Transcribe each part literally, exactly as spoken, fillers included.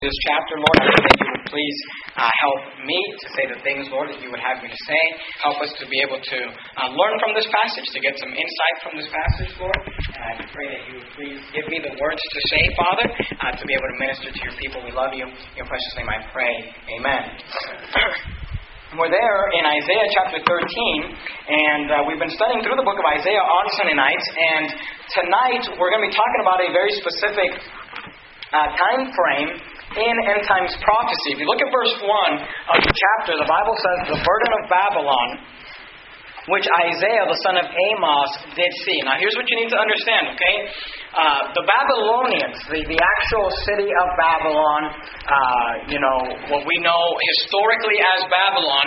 This chapter, Lord, I pray that you would please uh, help me to say the things, Lord, that you would have me to say. Help us to be able to uh, learn from this passage, to get some insight from this passage, Lord. And I pray that you would please give me the words to say, Father, uh, to be able to minister to your people. We love you. In your precious name I pray. Amen. We're there in Isaiah chapter thirteen, and uh, we've been studying through the book of Isaiah on Sunday nights, and tonight we're going to be talking about a very specific uh, time frame in end times prophecy. If you look at verse one of the chapter, the Bible says, the burden of Babylon, which Isaiah, the son of Amos, did see. Now here's what you need to understand, okay? Uh, the Babylonians, the, the actual city of Babylon, uh, you know, what we know historically as Babylon,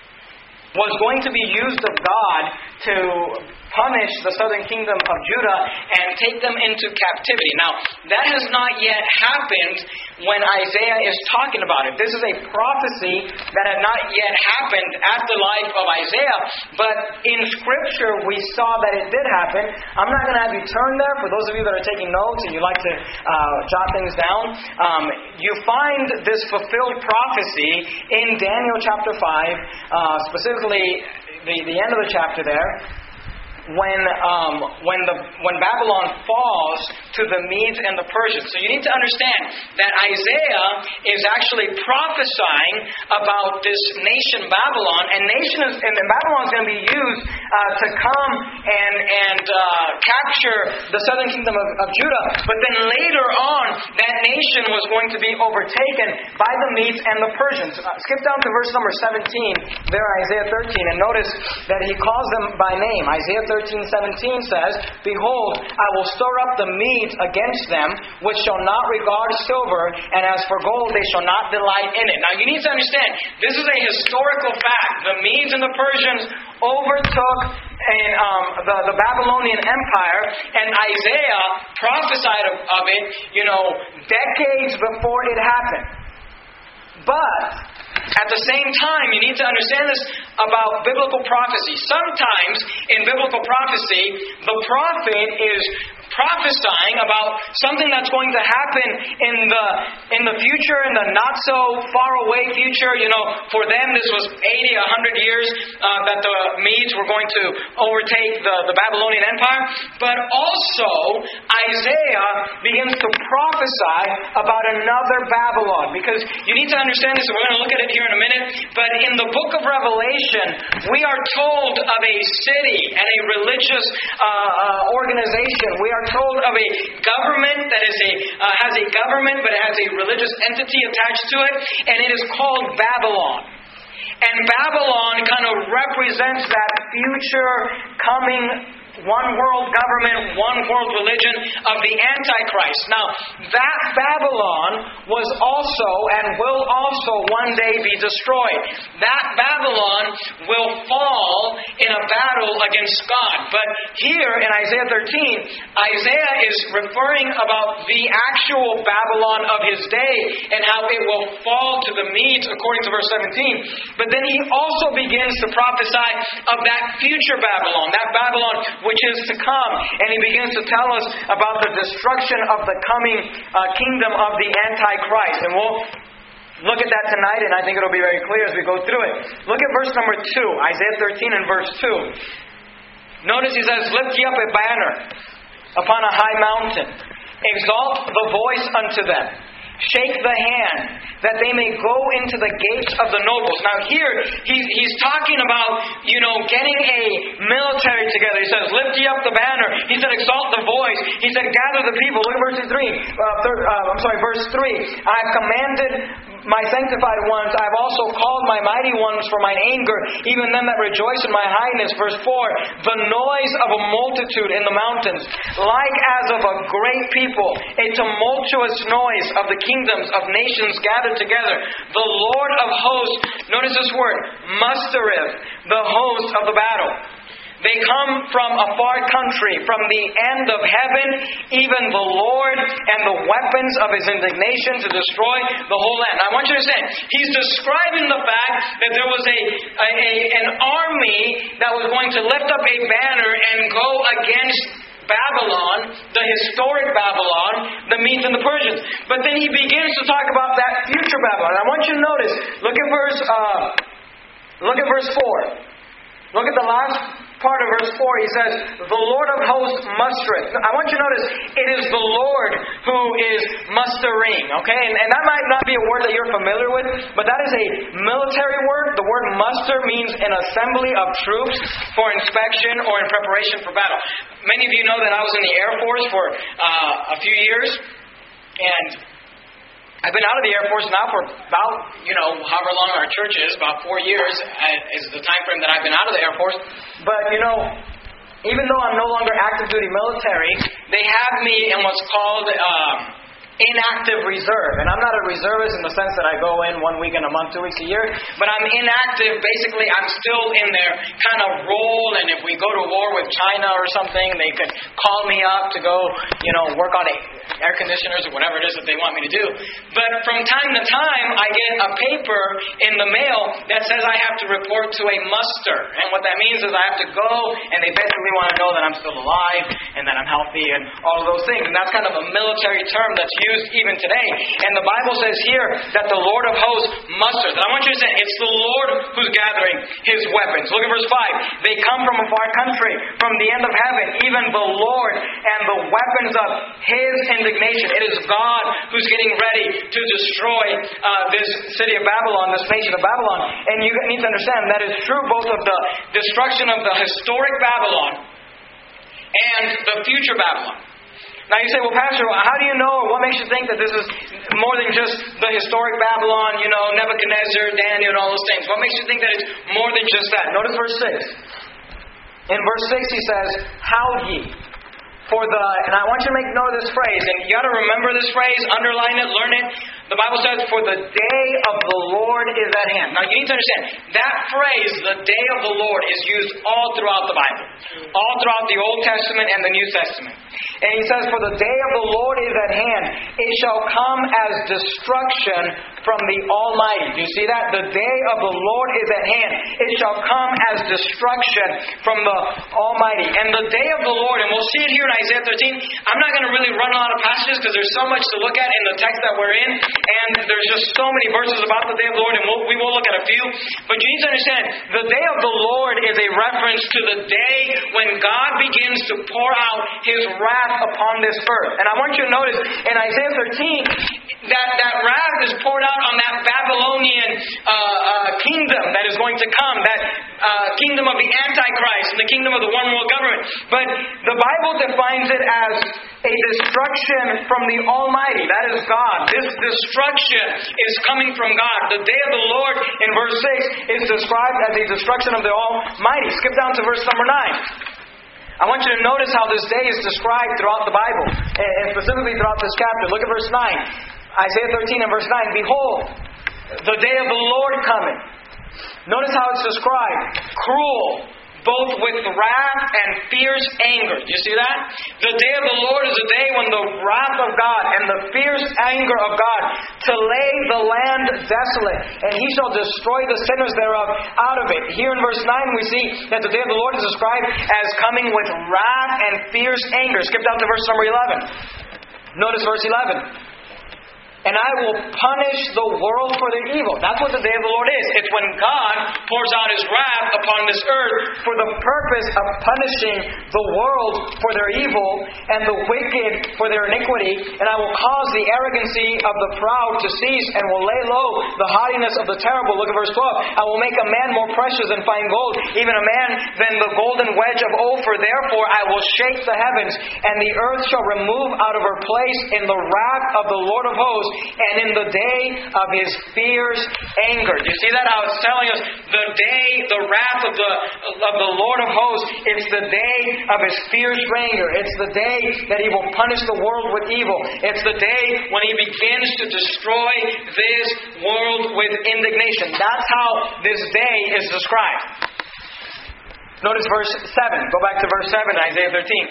was going to be used of God to punish the southern kingdom of Judah and take them into captivity. Now, that has not yet happened when Isaiah is talking about it. This is a prophecy that had not yet happened at the life of Isaiah, but in Scripture we saw that it did happen. I'm not going to have you turn there. For those of you that are taking notes and you like to uh, jot things down, um, you find this fulfilled prophecy in Daniel chapter five, uh, specifically the, the end of the chapter there, when um, when the when Babylon falls to the Medes and the Persians. So you need to understand that Isaiah is actually prophesying about this nation Babylon, and nation is, and Babylon is going to be used uh, to come and and uh, capture the southern kingdom of, of Judah. But then later on, that nation was going to be overtaken by the Medes and the Persians. Uh, skip down to verse number seventeen there, Isaiah thirteen, and notice that he calls them by name. Isaiah thirteen seventeen says, "Behold, I will stir up the Medes against them, which shall not regard silver, and as for gold, they shall not delight in it." Now you need to understand, this is a historical fact. The Medes and the Persians overtook and, um, the, the Babylonian Empire, and Isaiah prophesied of, of it, you know, decades before it happened. But at the same time, you need to understand this about biblical prophecy. Sometimes in biblical prophecy, the prophet is prophesying about something that's going to happen in the in the future, in the not so far away future. You know, for them this was eighty, a hundred years uh, that the Medes were going to overtake the, the Babylonian Empire. But also, Isaiah begins to prophesy about another Babylon. Because you need to understand this, and we're going to look at it here in a minute. But in the book of Revelation, we are told of a city and a religious uh, uh, organization. We are told of a government that is a uh, has a government, but it has a religious entity attached to it, and it is called Babylon. And Babylon kind of represents that future coming one world government, one world religion of the Antichrist. Now, that Babylon was also and will also one day be destroyed. That Babylon will fall in a battle against God. But here in Isaiah thirteen, Isaiah is referring about the actual Babylon of his day and how it will fall to the Medes according to verse seventeen. But then he also begins to prophesy of that future Babylon, that Babylon which is to come. And he begins to tell us about the destruction of the coming uh, kingdom of the Antichrist. And we'll look at that tonight, and I think it'll be very clear as we go through it. Look at verse number two, Isaiah thirteen and verse two. Notice he says, "Lift ye up a banner upon a high mountain. Exalt the voice unto them. Shake the hand, that they may go into the gates of the nobles." Now here, he, he's talking about, you know, getting a military together. He says, "Lift ye up the banner." He said, "Exalt the voice." He said, "Gather the people." Look at verse three. Uh, third, uh, I'm sorry, verse three. "I have commanded my sanctified ones. I have also called my mighty ones for mine anger, even them that rejoice in my highness." Verse four. "The noise of a multitude in the mountains, like as of a great people, a tumultuous noise of the kingdoms of nations gathered together. The Lord of hosts," notice this word, "mustereth the host of the battle. They come from a far country, from the end of heaven, even the Lord, and the weapons of His indignation to destroy the whole land." Now, I want you to understand, He's describing the fact that there was a, a, a an army that was going to lift up a banner and go against Babylon, the historic Babylon, the Medes and the Persians. But then he begins to talk about that future Babylon. I want you to notice, look at verse, uh, look at verse four. Look at the last part of verse four. He says, the Lord of hosts mustereth. I want you to notice, it is the Lord who is mustering. Okay? And, and that might not be a word that you're familiar with, but that is a military word. The word muster means an assembly of troops for inspection or in preparation for battle. Many of you know that I was in the Air Force for uh, a few years, and I've been out of the Air Force now for about, you know, however long our church is, about four years is the time frame that I've been out of the Air Force. But, you know, even though I'm no longer active duty military, they have me in what's called um, inactive reserve. And I'm not a reservist in the sense that I go in one week in a month, two weeks a year, but I'm inactive. Basically, I'm still in their kind of role, and if we go to war with China or something, they could call me up to go, you know, work on it. Air conditioners or whatever it is that they want me to do. But from time to time, I get a paper in the mail that says I have to report to a muster. And what that means is I have to go, and they basically want to know that I'm still alive and that I'm healthy and all of those things. And that's kind of a military term that's used even today. And the Bible says here that the Lord of hosts musters. And I want you to say, it's the Lord who's gathering His weapons. Look at verse five. They come from a far country, from the end of heaven, even the Lord and the weapons of His indignation. It is God who's getting ready to destroy uh, this city of Babylon, this nation of Babylon. And you need to understand that is true both of the destruction of the historic Babylon and the future Babylon. Now you say, well, Pastor, how do you know, or what makes you think that this is more than just the historic Babylon, you know, Nebuchadnezzar, Daniel, and all those things? What makes you think that it's more than just that? Notice verse six. In verse six he says, how ye? For the, and I want you to make note of this phrase, and you got to remember this phrase, underline it, learn it. The Bible says, for the day of the Lord is at hand. Now you need to understand, that phrase, the day of the Lord, is used all throughout the Bible. All throughout the Old Testament and the New Testament. And he says, for the day of the Lord is at hand. It shall come as destruction from the Almighty. Do you see that? The day of the Lord is at hand. It shall come as destruction from the Almighty. And the day of the Lord, and we'll see it here in Isaiah thirteen. I'm not going to really run a lot of passages because there's so much to look at in the text that we're in. And there's just so many verses about the day of the Lord, and we'll, we will look at a few. But you need to understand, the day of the Lord is a reference to the day when God begins to pour out His wrath upon this earth. And I want you to notice in Isaiah thirteen that that wrath is poured out on that Babylonian uh, uh, kingdom that is going to come, that uh, kingdom of the Antichrist and the kingdom of the one world government. But the Bible defines it as a destruction from the Almighty. That is God. This destruction is coming from God. The day of the Lord in verse six is described as a destruction of the Almighty. Skip down to verse number nine. I want you to notice how this day is described throughout the Bible, and specifically throughout this chapter. Look at verse nine. Isaiah thirteen and verse nine. Behold, the day of the Lord cometh. Notice how it's described. Cruel, both with wrath and fierce anger. Do you see that? The day of the Lord is a day when the wrath of God and the fierce anger of God to lay the land desolate, and He shall destroy the sinners thereof out of it. Here in verse nine we see that the day of the Lord is described as coming with wrath and fierce anger. Skip down to verse number eleven. Notice verse eleven. And I will punish the world for their evil. That's what the day of the Lord is. It's when God pours out His wrath upon this earth for the purpose of punishing the world for their evil and the wicked for their iniquity. And I will cause the arrogancy of the proud to cease and will lay low the haughtiness of the terrible. Look at verse twelve. I will make a man more precious than fine gold, even a man than the golden wedge of Ophir. Therefore I will shake the heavens, and the earth shall remove out of her place in the wrath of the Lord of hosts, and in the day of His fierce anger. Do you see that? How it's telling us the day, the wrath of the of the Lord of hosts. It's the day of His fierce anger. It's the day that He will punish the world with evil. It's the day when He begins to destroy this world with indignation. That's how this day is described. Notice verse seven. Go back to verse seven, Isaiah thirteen.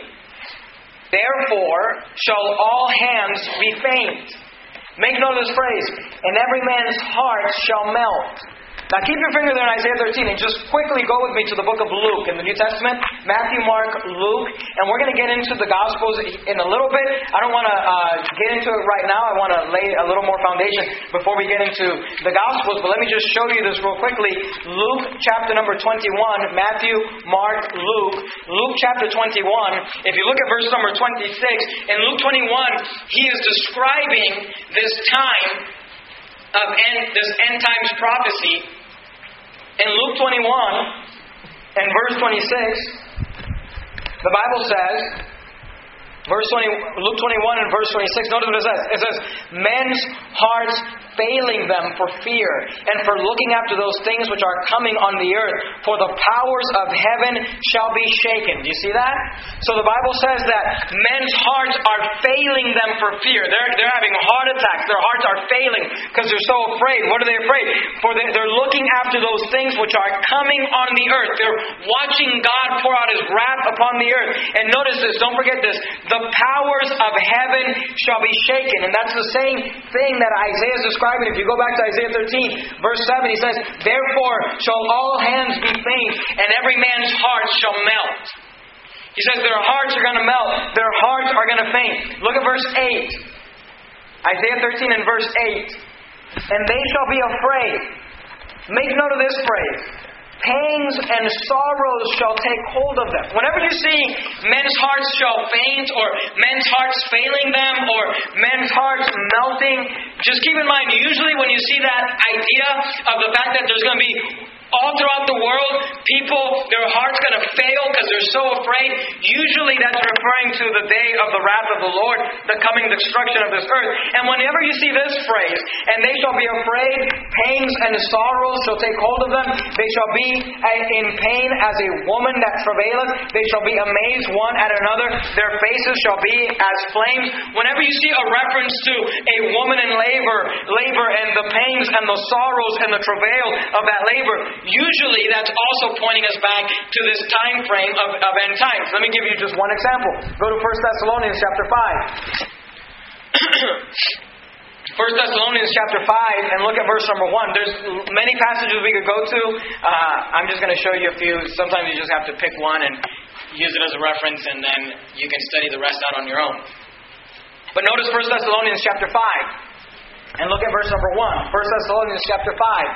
Therefore shall all hands be faint. Make note of this phrase. And every man's heart shall melt. Now keep your finger there in Isaiah thirteen and just quickly go with me to the book of Luke in the New Testament. Matthew, Mark, Luke. And we're going to get into the Gospels in a little bit. I don't want to uh, get into it right now. I want to lay a little more foundation before we get into the Gospels. But let me just show you this real quickly. Luke chapter number twenty-one. Matthew, Mark, Luke. Luke chapter twenty-one. If you look at verse number twenty-six, in Luke twenty-one, he is describing this time of end, this end times prophecy. In Luke twenty-one and verse twenty-six, the Bible says, verse twenty, Luke twenty-one and verse twenty-six, notice what it says. It says, men's hearts failing them for fear and for looking after those things which are coming on the earth, for the powers of heaven shall be shaken. Do you see that? So the Bible says that men's hearts are failing them for fear. They're, they're having heart attacks. Their hearts are failing because they're so afraid. What are they afraid? For they, they're looking after those things which are coming on the earth. They're watching God pour out His wrath upon the earth. And notice this, don't forget this. The powers of heaven shall be shaken. And that's the same thing that Isaiah is describing. If you go back to Isaiah thirteen, verse seven, he says, therefore shall all hands be faint, and every man's heart shall melt. He says their hearts are going to melt. Their hearts are going to faint. Look at verse eight. Isaiah thirteen and verse eight. And they shall be afraid. Make note of this phrase. Pangs and sorrows shall take hold of them. Whenever you see men's hearts shall faint, or men's hearts failing them, or men's hearts melting, just keep in mind, usually when you see that idea of the fact that there's going to be all throughout the world, people, their heart's going to fail because they're so afraid. Usually that's referring to the day of the wrath of the Lord, the coming destruction of this earth. And whenever you see this phrase, and they shall be afraid, pangs and sorrows shall take hold of them. They shall be in pain as a woman that travaileth. They shall be amazed one at another. Their faces shall be as flames. Whenever you see a reference to a woman in labor, labor and the pangs and the sorrows and the travail of that labor, usually that's also pointing us back to this time frame of, of end times. Let me give you just one example. Go to First Thessalonians chapter five. First Thessalonians chapter five, and look at verse number one. There's many passages we could go to. Uh, I'm just going to show you a few. Sometimes you just have to pick one and use it as a reference, and then you can study the rest out on your own. But notice First Thessalonians chapter five, and look at verse number one. First Thessalonians chapter five.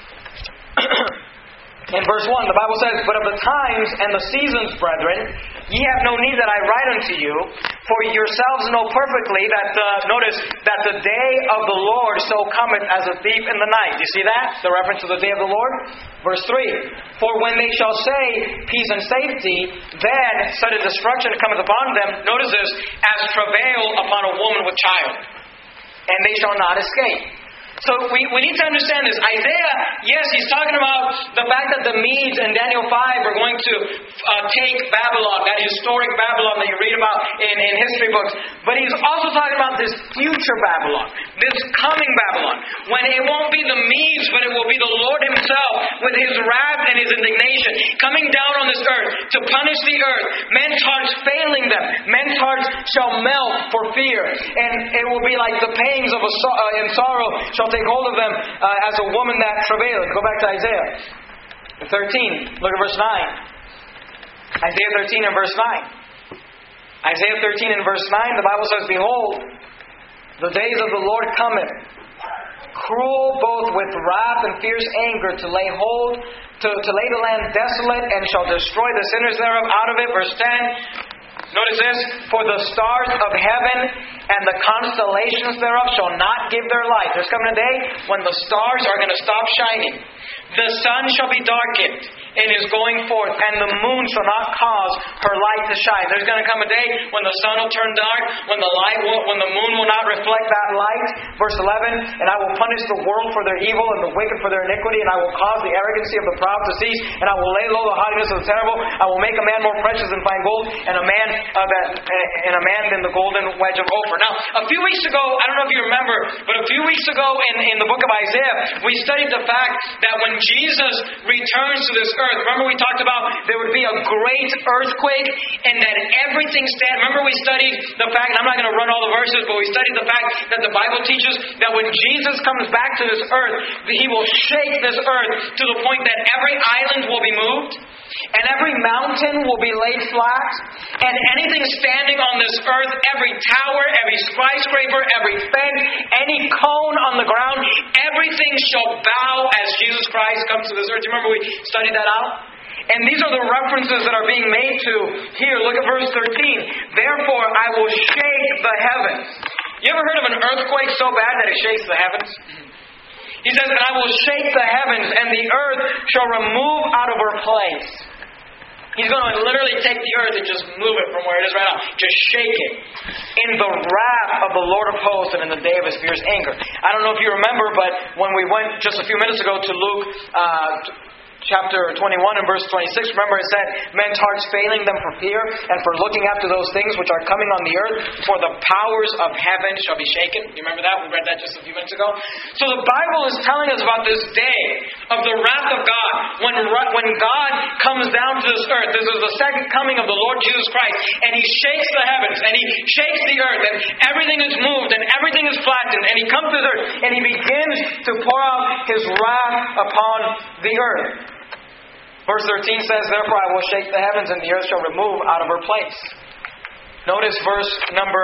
In verse one, the Bible says, but of the times and the seasons, brethren, ye have no need that I write unto you, for yourselves know perfectly that, uh, notice, that the day of the Lord so cometh as a thief in the night. You see that? The reference to the day of the Lord? Verse three, for when they shall say peace and safety, then sudden destruction cometh upon them, notice this, as travail upon a woman with child, and they shall not escape. So we, we need to understand this. Isaiah, yes, he's talking about the fact that the Medes in Daniel five are going to uh, take Babylon, that historic Babylon that you read about in, in history books. But he's also talking about this future Babylon, this coming Babylon, when it won't be the Medes, but it will be the Lord Himself with His wrath and His indignation coming down on this earth to punish the earth. Men's hearts failing them. Men's hearts shall melt for fear. And it will be like the pangs of a so- uh, in sorrow shall take hold of them uh, as a woman that travaileth. Go back to Isaiah thirteen. Look at verse nine. Isaiah thirteen and verse nine. Isaiah thirteen and verse nine, the Bible says, behold, the days of the Lord cometh, cruel both with wrath and fierce anger, to lay hold, to, to lay the land desolate, and shall destroy the sinners thereof out of it. Verse ten. Notice this, for the stars of heaven and the constellations thereof shall not give their light. There's coming a day when the stars are going to stop shining. The sun shall be darkened in his going forth, and the moon shall not cause her light to shine. There's going to come a day when the sun will turn dark, when the light will, when the moon will not reflect that light. Verse eleven, and I will punish the world for their evil and the wicked for their iniquity, and I will cause the arrogancy of the proud to cease, and I will lay low the haughtiness of the terrible. I will make a man more precious than fine gold, and a man uh, that, uh, and a man than the golden wedge of Ophir. Now, a few weeks ago, I don't know if you remember, but a few weeks ago in, in the book of Isaiah, we studied the fact that when Jesus returns to this earth, earth. Remember we talked about there would be a great earthquake and that everything stand. Remember we studied the fact, and I'm not going to run all the verses, but we studied the fact that the Bible teaches that when Jesus comes back to this earth, He will shake this earth to the point that every island will be moved, and every mountain will be laid flat, and anything standing on this earth, every tower, every skyscraper, every fence, any cone on the ground, everything shall bow as Jesus Christ comes to this earth. Do you remember we studied that out? And these are the references that are being made to here. Look at verse thirteen. Therefore I will shake the heavens. You ever heard of an earthquake so bad that it shakes the heavens? He says, and I will shake the heavens, and the earth shall remove out of her place. He's going to literally take the earth and just move it from where it is right now. Just shake it. In the wrath of the Lord of hosts and in the day of His fierce anger. I don't know if you remember, but when we went just a few minutes ago to Luke uh, chapter twenty-one and verse twenty-six, remember it said, men's hearts failing them for fear and for looking after those things which are coming on the earth, for the powers of heaven shall be shaken. You remember that? We read that just a few minutes ago. So the Bible is telling us about this day of the wrath of God. When, when God comes down to this earth, this is the second coming of the Lord Jesus Christ, and He shakes the heavens, and He shakes the earth, and everything is moved, and everything is flattened, and He comes to the earth, and He begins to pour out His wrath upon the earth. Verse thirteen says, therefore I will shake the heavens, and the earth shall remove out of her place. Notice verse number...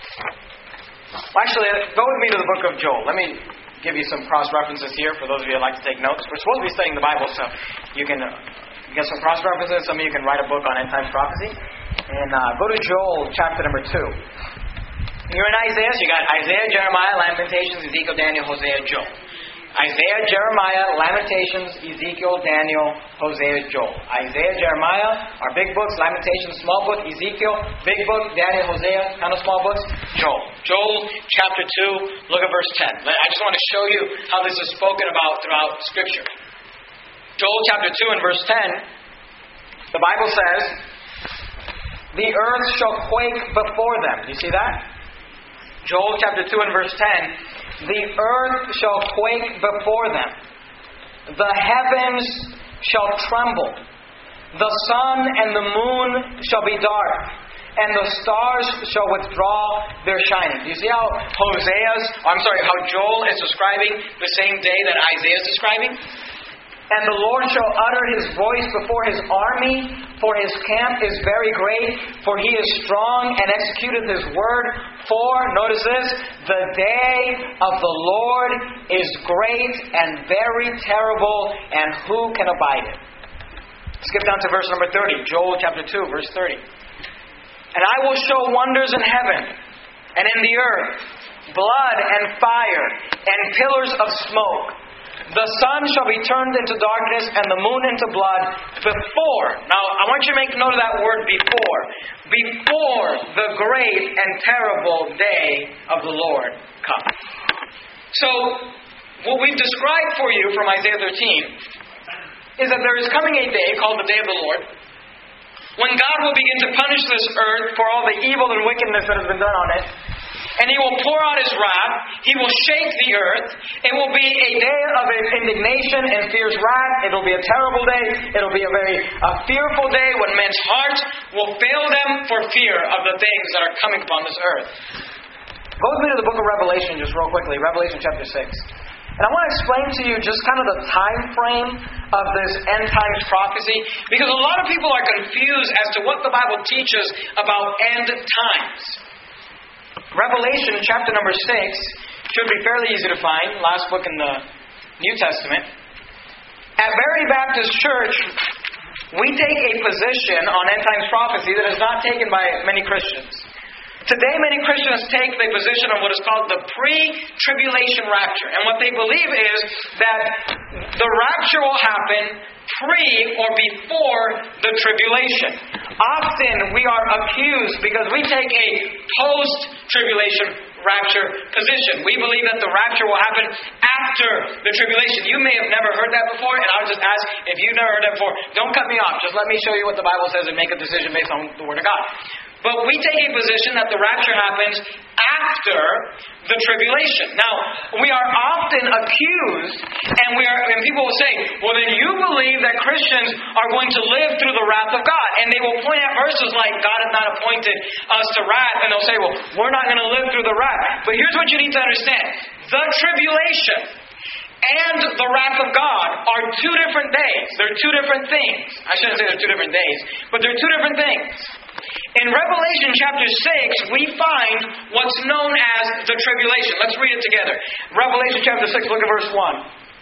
Actually, go with me to the book of Joel. Let me give you some cross-references here for those of you who like to take notes. We're supposed to be studying the Bible, so you can uh, get some cross-references. Some of you can write a book on end times prophecy. And uh, go to Joel chapter number two. You're in Isaiah, so you got Isaiah, Jeremiah, Lamentations, Ezekiel, Daniel, Hosea, Joel. Isaiah, Jeremiah, Lamentations, Ezekiel, Daniel, Hosea, Joel. Isaiah, Jeremiah are big books. Lamentations, small book. Ezekiel, big book. Daniel, Hosea, kind of small books. Joel. Joel chapter two, look at verse ten. I just want to show you how this is spoken about throughout Scripture. Joel chapter two and verse ten, the Bible says, the earth shall quake before them. Do you see that? Joel chapter two and verse ten. The earth shall quake before them. The heavens shall tremble. The sun and the moon shall be dark. And the stars shall withdraw their shining. Do you see how Hosea's, I'm sorry, how Joel is describing the same day that Isaiah is describing? And the Lord shall utter His voice before His army, for His camp is very great, for He is strong and executeth His word. For, notice this, the day of the Lord is great and very terrible, and who can abide it? Skip down to verse number thirty, Joel chapter two, verse thirty. And I will show wonders in heaven and in the earth, blood and fire and pillars of smoke. The sun shall be turned into darkness and the moon into blood before. Now, I want you to make note of that word before. Before the great and terrible day of the Lord comes. So, what we've described for you from Isaiah thirteen is that there is coming a day called the day of the Lord, when God will begin to punish this earth for all the evil and wickedness that has been done on it. And He will pour out His wrath. He will shake the earth. It will be a day of indignation and fierce wrath. It will be a terrible day. It will be a very uh, fearful day when men's hearts will fail them for fear of the things that are coming upon this earth. Go with me to the book of Revelation just real quickly. Revelation chapter six. And I want to explain to you just kind of the time frame of this end times prophecy, because a lot of people are confused as to what the Bible teaches about end times. Revelation chapter number six should be fairly easy to find. Last book in the New Testament. At Verity Baptist Church, we take a position on end times prophecy that is not taken by many Christians. Today, many Christians take the position of what is called the pre-tribulation rapture. And what they believe is that the rapture will happen pre or before the tribulation. Often we are accused because we take a post-tribulation rapture position. We believe that the rapture will happen after the tribulation. You may have never heard that before, and I'll just ask, if you've never heard that before, don't cut me off. Just let me show you what the Bible says and make a decision based on the Word of God. But we take a position that the rapture happens after the tribulation. Now, we are often accused, and we are, and people will say, well, then you believe that Christians are going to live through the wrath of God. And they will point at verses like, God has not appointed us to wrath. And they'll say, well, we're not going to live through the wrath. But here's what you need to understand. The tribulation and the wrath of God are two different days. They're two different things. I shouldn't say they're two different days, but they're two different things. In Revelation chapter six, we find what's known as the tribulation. Let's read it together. Revelation chapter six, look at verse one.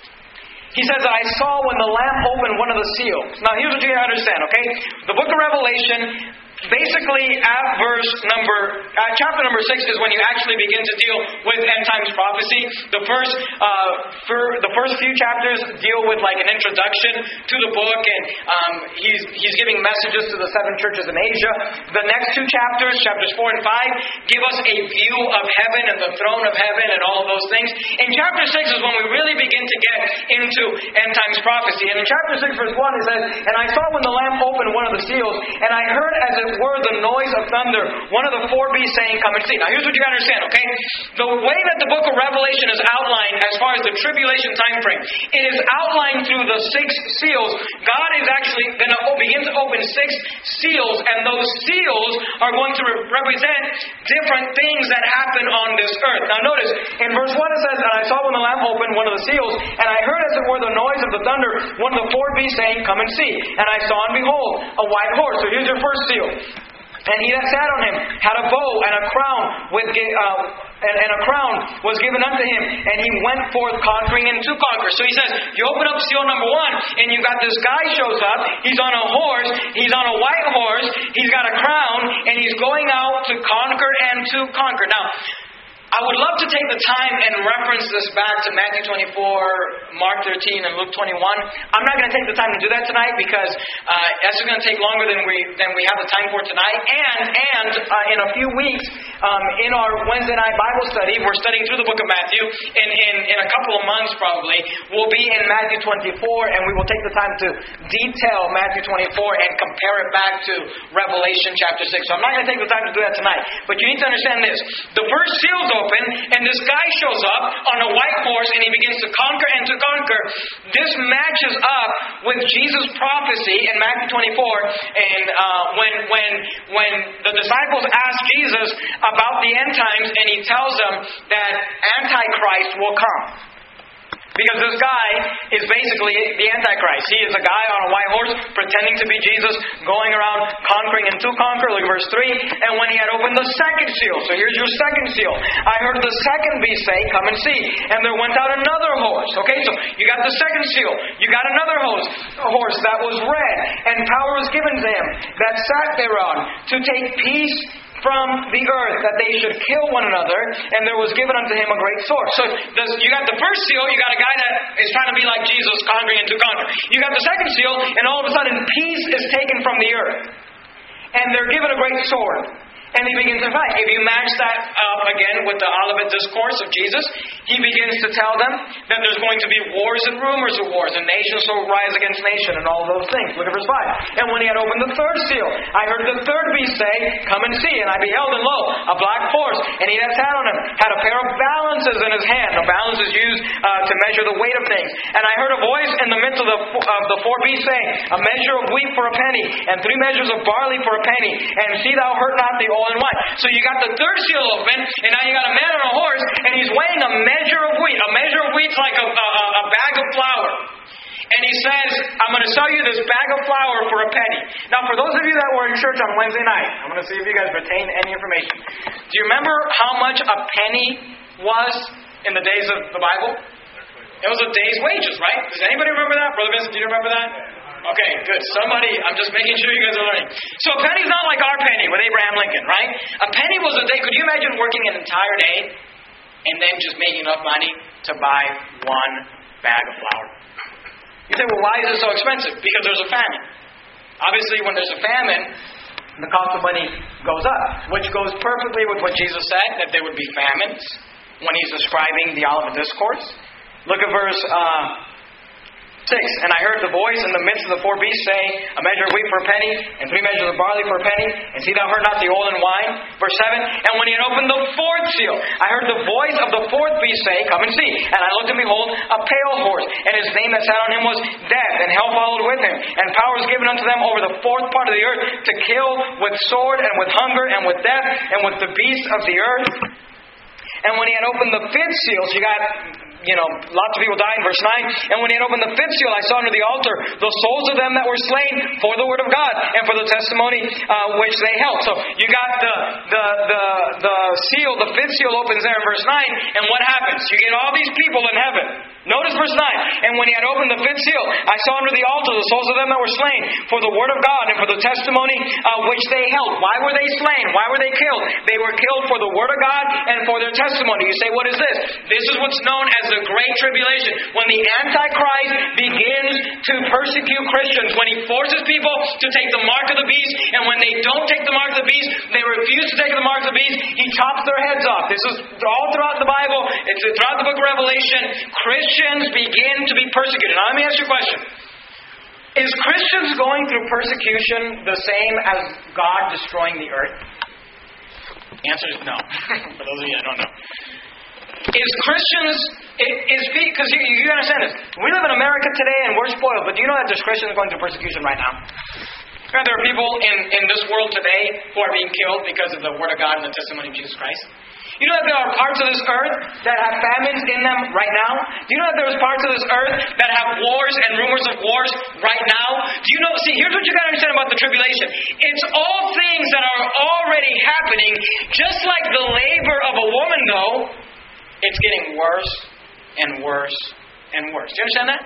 He says, I saw when the Lamb opened one of the seals. Now here's what you gotta understand, okay? The book of Revelation, basically at verse number, uh, chapter number six is when you actually begin to deal with end times prophecy. The first, uh, for the first few chapters deal with like an introduction to the book, and um, he's he's giving messages to the seven churches in Asia. The next two chapters, chapters four and five, give us a view of heaven and the throne of heaven and all of those things. In chapter six is when we really begin to get into end times prophecy. And in chapter six, verse one, it says, and I saw when the Lamb opened one of the seals, and I heard as it were the noise of thunder, one of the four beasts saying, come and see. Now here's what you got to understand, okay? The way that the book of Revelation is outlined as far as the tribulation time frame, it is outlined through the six seals. God is actually going to begin to open six seals, and those seals are going to re- represent different things that happen on this earth. Now notice, in verse one it says, and I saw when the Lamb opened one of the seals, and I heard as it were the noise of the thunder, one of the four beasts saying, come and see. And I saw and behold, a white horse. So here's your first seal. And he that sat on him had a bow and a crown with uh, and, and a crown was given unto him, and he went forth conquering and to conquer. So he says, you open up seal number one, and you've got this guy shows up. He's on a horse. He's on a white horse. He's got a crown, and he's going out to conquer and to conquer. Now, I would love to take the time and reference this back to Matthew twenty-four, Mark thirteen, and Luke twenty-one. I'm not going to take the time to do that tonight because uh, that's going to take longer than we than we have the time for tonight. And and uh, in a few weeks, um, in our Wednesday night Bible study, we're studying through the book of Matthew. In, in, in a couple of months probably, we'll be in Matthew twenty-four, and we will take the time to detail Matthew twenty-four and compare it back to Revelation chapter six. So I'm not going to take the time to do that tonight. But you need to understand this. The first seal's open. And this guy shows up on a white horse, and he begins to conquer and to conquer. This matches up with Jesus' prophecy in Matthew twenty-four, and uh, when when when the disciples ask Jesus about the end times, and he tells them that Antichrist will come. Because this guy is basically the Antichrist. He is a guy on a white horse pretending to be Jesus, going around conquering and to conquer. Look at verse three. And when he had opened the second seal, so here's your second seal. I heard the second beast say, come and see. And there went out another horse. Okay, so you got the second seal. You got another horse, a horse that was red. And power was given to him that sat thereon to take peace from the earth, that they should kill one another, and there was given unto him a great sword. So you got the first seal, you got a guy that is trying to be like Jesus, conquering and to conquer. You got the second seal, and all of a sudden peace is taken from the earth. And they're given a great sword. And they begin to fight. If you match that up again with the Olivet Discourse of Jesus, he begins to tell them that there's going to be wars and rumors of wars, and nations will rise against nation, and all those things. Look at verse five. And when he had opened the third seal, I heard the third beast say, come and see. And I beheld, and lo, a black horse, and he that sat on him had a pair of balances in his hand. A balance is used uh, to measure the weight of things. And I heard a voice in the midst of the, of the four beasts saying, a measure of wheat for a penny, and three measures of barley for a penny, and see thou hurt not the oil and wine. So you got the third seal open, and now you got a man on a horse, and he's weighing a measure of wheat. A measure of wheat's like a, a, a bag of flour. And he says, I'm going to sell you this bag of flour for a penny. Now, for those of you that were in church on Wednesday night, I'm going to see if you guys retain any information. Do you remember how much a penny was in the days of the Bible? It was a day's wages, right? Does anybody remember that? Brother Vincent, do you remember that? Okay, good. Somebody, I'm just making sure you guys are learning. So a penny's not like our penny with Abraham Lincoln, right? A penny was a day. Could you imagine working an entire day and then just making enough money to buy one bag of flour? You say, well, why is it so expensive? Because there's a famine. Obviously, when there's a famine, the cost of money goes up, which goes perfectly with what Jesus said, that there would be famines when he's describing the Olivet Discourse. Look at verse uh, Six, and I heard the voice in the midst of the four beasts say, a measure of wheat for a penny, and three measures of barley for a penny, and see thou hurt not the oil and wine. Verse seven, and when he had opened the fourth seal, I heard the voice of the fourth beast say, come and see. And I looked and behold, a pale horse, and his name that sat on him was Death, and hell followed with him. And power was given unto them over the fourth part of the earth, to kill with sword, and with hunger, and with death, and with the beasts of the earth. And when he had opened the fifth seal, so you got, you know, lots of people died in verse nine. And when he had opened the fifth seal, I saw under the altar the souls of them that were slain for the word of God and for the testimony uh, which they held. So you got the, the the the seal, the fifth seal opens there in verse nine. And what happens? You get all these people in heaven. Notice verse nine. And when he had opened the fifth seal, I saw under the altar the souls of them that were slain for the word of God and for the testimony uh, which they held. Why were they slain? Why were they killed? They were killed for the word of God and for their testimony. You say, what is this? This is what's known as the Great Tribulation. When the Antichrist begins to persecute Christians, when he forces people to take the mark of the beast, and when they don't take the mark of the beast, they refuse to take the mark of the beast, he chops their heads off. This is all throughout the Bible. It's throughout the book of Revelation. Christians begin to be persecuted. Now let me ask you a question. Is Christians going through persecution the same as God destroying the earth? The answer is no. For those of you that don't know. Is Christians, is because you, you understand this. We live in America today and we're spoiled, but do you know that there's Christians going through persecution right now? There are people in, in this world today who are being killed because of the Word of God and the testimony of Jesus Christ. You know that there are parts of this earth that have famines in them right now? Do you know that there's parts of this earth that have wars and rumors of wars right now? Do you know, see, here's what you got to understand about the tribulation. It's all things that are already happening, just like the labor of a woman, though. It's getting worse and worse and worse. Do you understand that?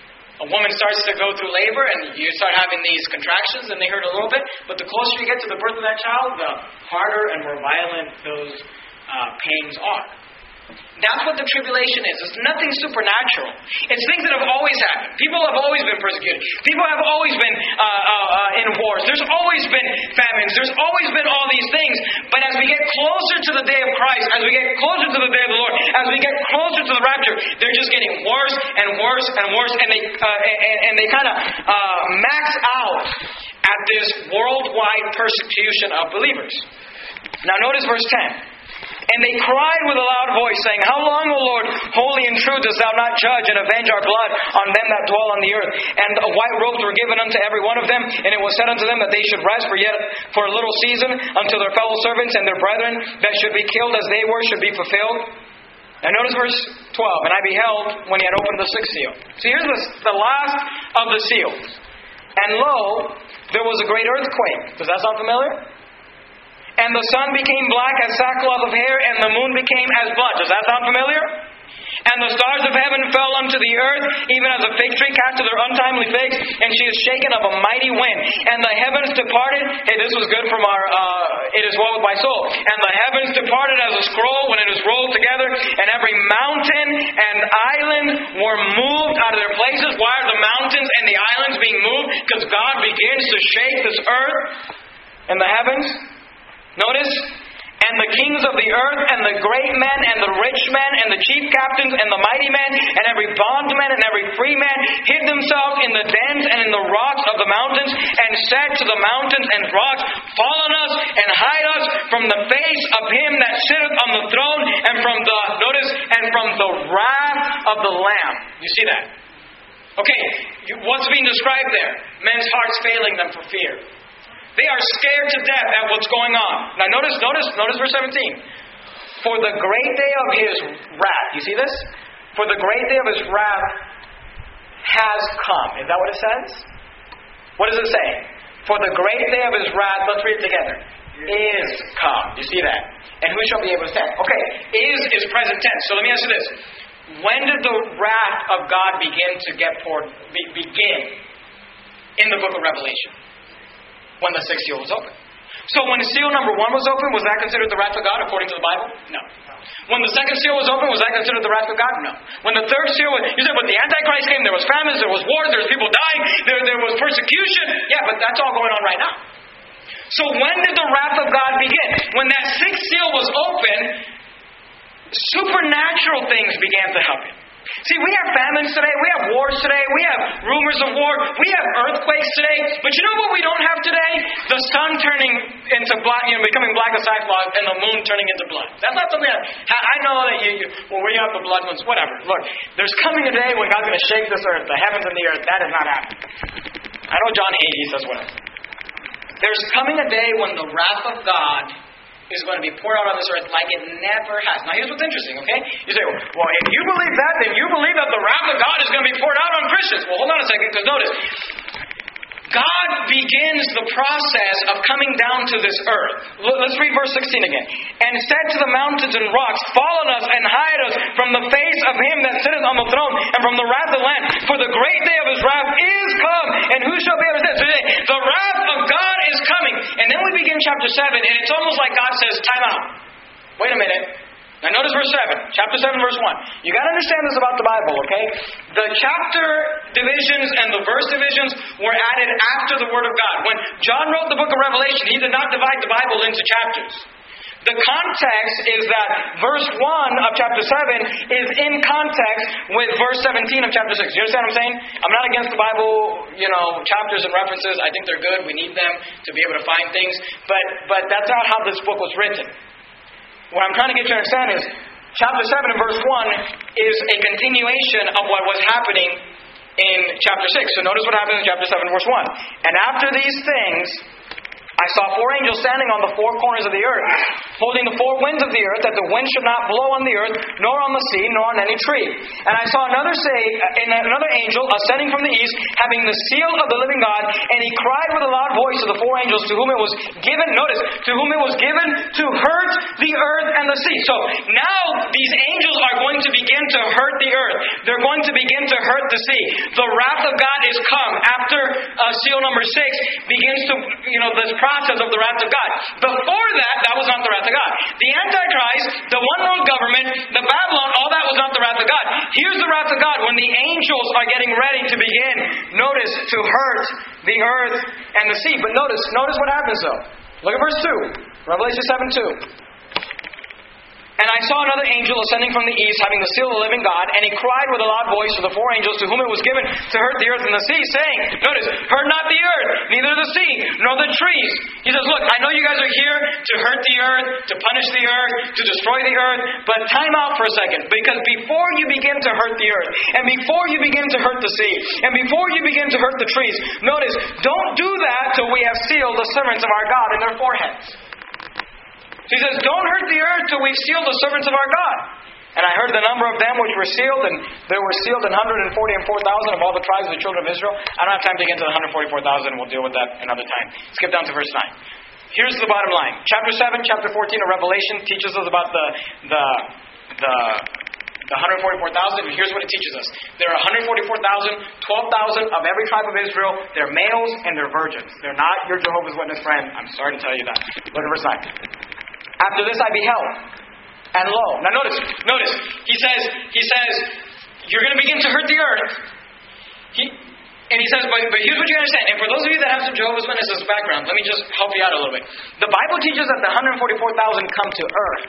A woman starts to go through labor and you start having these contractions and they hurt a little bit, but the closer you get to the birth of that child, the harder and more violent those uh, pains are. That's what the tribulation is. It's nothing supernatural. It's things that have always happened. People have always been persecuted. People have always been uh, uh, uh, in wars. There's always been famines. There's always been all these things. But as we get closer to the day of Christ, as we get closer to the day of the Lord, as we get closer to the rapture, they're just getting worse and worse and worse. And they uh, and, and they kind of uh, max out at this worldwide persecution of believers. Now notice verse ten. And they cried with a loud voice, saying, how long, O Lord, holy and true, dost thou not judge and avenge our blood on them that dwell on the earth? And white robes were given unto every one of them, and it was said unto them that they should rest for yet for a little season until their fellow servants and their brethren that should be killed as they were should be fulfilled. And notice verse twelve. And I beheld when he had opened the sixth seal. So here's the, the last of the seals. And lo, there was a great earthquake. Does that sound familiar? And the sun became black as sackcloth of hair, and the moon became as blood. Does that sound familiar? And the stars of heaven fell unto the earth, even as a fig tree cast to their untimely figs, and she is shaken of a mighty wind. And the heavens departed. Hey, this was good from our, uh, it is well with my soul. And the heavens departed as a scroll when it is rolled together, and every mountain and island were moved out of their places. Why are the mountains and the islands being moved? Because God begins to shake this earth and the heavens. Notice, and the kings of the earth, and the great men, and the rich men, and the chief captains, and the mighty men, and every bondman, and every free man, hid themselves in the dens and in the rocks of the mountains, and said to the mountains and rocks, fall on us, and hide us from the face of him that sitteth on the throne, and from the, notice, and from the wrath of the Lamb. You see that? Okay, what's being described there? Men's hearts failing them for fear. They are scared to death at what's going on. Now notice, notice, notice verse seventeen. For the great day of his wrath. You see this? For the great day of his wrath has come. Is that what it says? What does it say? For the great day of his wrath, let's read it together. Is come. You see that? And who shall be able to stand? Okay, is is present tense. So let me ask you this. When did the wrath of God begin to get poured, be, begin in the book of Revelation? When the sixth seal was open. So when seal number one was open, was that considered the wrath of God according to the Bible? No. When the second seal was open, was that considered the wrath of God? No. When the third seal was, you said, but the Antichrist came, there was famines, there was wars, there was people dying, there, there was persecution. Yeah, but that's all going on right now. So when did the wrath of God begin? When that sixth seal was open, supernatural things began to happen. See, we have famines today, we have wars today, we have rumors of war, we have earthquakes today, but you know what we don't have today? The sun turning into black, you know, becoming black as sackcloth, and the moon turning into blood. That's not something that, I know that you, you well, we have the blood ones, whatever. Look, there's coming a day when God's going to shake this earth, the heavens and the earth. That has not happened. I know John eight, he says whatever. There's coming a day when the wrath of God is going to be poured out on this earth like it never has. Now here's what's interesting, okay? You say, well, if you believe that, then you believe that the wrath of God is going to be poured out on Christians. Well, hold on a second, because notice, God begins the process of coming down to this earth. Let's read verse sixteen again. And said to the mountains and rocks, fall on us and hide us from the face of him that sitteth on the throne and from the wrath of the Lamb. For the great day of his wrath is come, and who shall be able to stand? The wrath of God is coming. And then we begin chapter seven, and it's almost like God says, time out. Wait a minute. Now notice verse seven. Chapter seven, verse one. You got to understand this about the Bible, okay? The chapter divisions and the verse divisions were added after the Word of God. When John wrote the book of Revelation, he did not divide the Bible into chapters. The context is that verse one of chapter seven is in context with verse seventeen of chapter six. You understand what I'm saying? I'm not against the Bible, you know, chapters and references. I think they're good. We need them to be able to find things. But but that's not how this book was written. What I'm trying to get you to understand is chapter seven and verse one is a continuation of what was happening in chapter six. So notice what happens in chapter seven verse one. And after these things, I saw four angels standing on the four corners of the earth, holding the four winds of the earth, that the wind should not blow on the earth, nor on the sea, nor on any tree. And I saw another say, and another angel ascending from the east, having the seal of the living God, and he cried with a loud voice to the four angels to whom it was given, notice, to whom it was given to hurt the earth and the sea. So now these angels are going to begin to hurt the earth. They're going to begin to hurt the sea. The wrath of God is come. After uh, seal number six begins to, you know, this process of the wrath of God. Before that, that was not the wrath of God. The Antichrist, the one world government, the Babylon, all that was not the wrath of God. Here's the wrath of God when the angels are getting ready to begin, notice, to hurt the earth and the sea. But notice, notice what happens though. Look at verse two. Revelation seven two. And I saw another angel ascending from the east, having the seal of the living God, and he cried with a loud voice to the four angels to whom it was given to hurt the earth and the sea, saying, notice, hurt not the earth, neither the sea, nor the trees. He says, look, I know you guys are here to hurt the earth, to punish the earth, to destroy the earth, but time out for a second, because before you begin to hurt the earth, and before you begin to hurt the sea, and before you begin to hurt the trees, notice, don't do that till we have sealed the servants of our God in their foreheads. He says, don't hurt the earth till we've sealed the servants of our God. And I heard the number of them which were sealed, and there were sealed an hundred and forty and four thousand of all the tribes of the children of Israel. I don't have time to get into the one hundred forty-four thousand. We'll deal with that another time. Skip down to verse nine. Here's the bottom line. Chapter seven, chapter fourteen of Revelation teaches us about the the the the one hundred forty-four thousand. And here's what it teaches us. There are one hundred forty-four thousand, twelve thousand of every tribe of Israel. They're males and they're virgins. They're not your Jehovah's Witness friend. I'm sorry to tell you that. Look at verse nine. After this I beheld, and lo. Now notice, notice, he says, he says, you're going to begin to hurt the earth. He, and he says, but, but here's what you understand. And for those of you that have some Jehovah's Witnesses background, let me just help you out a little bit. The Bible teaches that the one hundred forty-four thousand come to earth.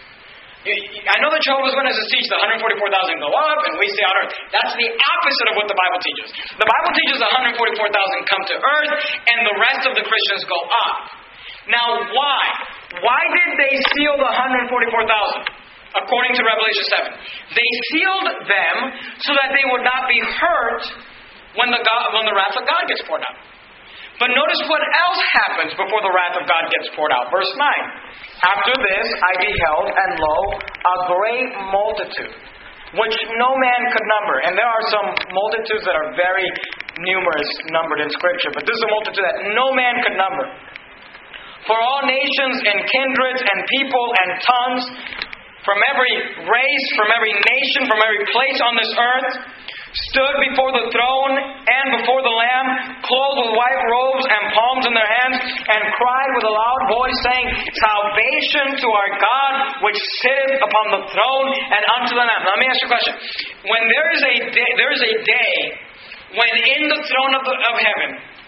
I know the Jehovah's Witnesses teach the one hundred forty-four thousand go up and we stay on earth. That's the opposite of what the Bible teaches. The Bible teaches the one hundred forty-four thousand come to earth and the rest of the Christians go up. Now, why? Why did they seal the one hundred forty-four thousand? According to Revelation seven. They sealed them so that they would not be hurt when the God, when the wrath of God gets poured out. But notice what else happens before the wrath of God gets poured out. Verse nine. After this I beheld, and lo, a great multitude, which no man could number. And there are some multitudes that are very numerous, numbered in Scripture. But this is a multitude that no man could number. For all nations and kindreds and people and tongues, from every race, from every nation, from every place on this earth, stood before the throne and before the Lamb, clothed with white robes and palms in their hands, and cried with a loud voice, saying, Salvation to our God, which sitteth upon the throne, and unto the Lamb. Now, let me ask you a question. When there is a day, there is a day when in the throne of, the, of heaven,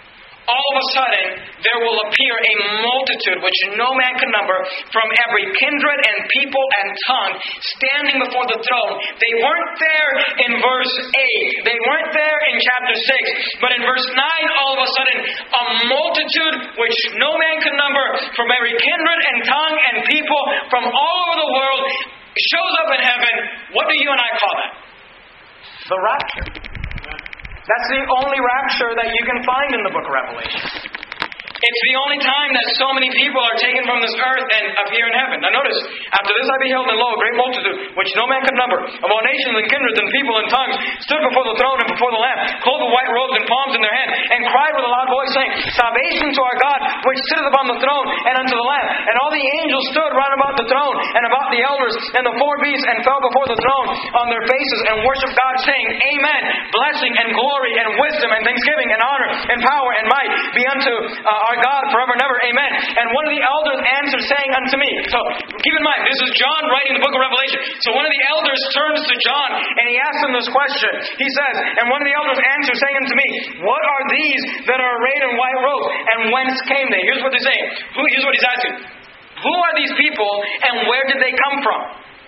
all of a sudden, there will appear a multitude which no man can number from every kindred and people and tongue standing before the throne. They weren't there in verse eight. They weren't there in chapter six. But in verse nine, all of a sudden, a multitude which no man can number from every kindred and tongue and people from all over the world shows up in heaven. What do you and I call that? The rapture. That's the only rapture that you can find in the book of Revelation. It's the only time that so many people are taken from this earth and appear in heaven. Now notice, after this I beheld and lo, a great multitude, which no man could number, of all nations and kindreds and people and tongues, stood before the throne and before the Lamb, clothed with white robes and palms in their hand, and cried with a loud voice, saying, Salvation to our God, which sitteth upon the throne, and unto the Lamb. And all the angels stood round about the throne, and about the elders, and the four beasts, and fell before the throne on their faces, and worshipped God, saying, Amen. Blessing and glory and wisdom and thanksgiving and honor and power and might be unto uh, our God forever and ever. Amen. And one of the elders answered, saying unto me. So keep in mind, this is John writing the book of Revelation. So one of the elders turns to John and he asks him this question. He says, and one of the elders answered, saying unto me, What are these that are arrayed in white robes, and whence came they? Here's what they're saying. Who, here's what he's asking. Who are these people, and where did they come from?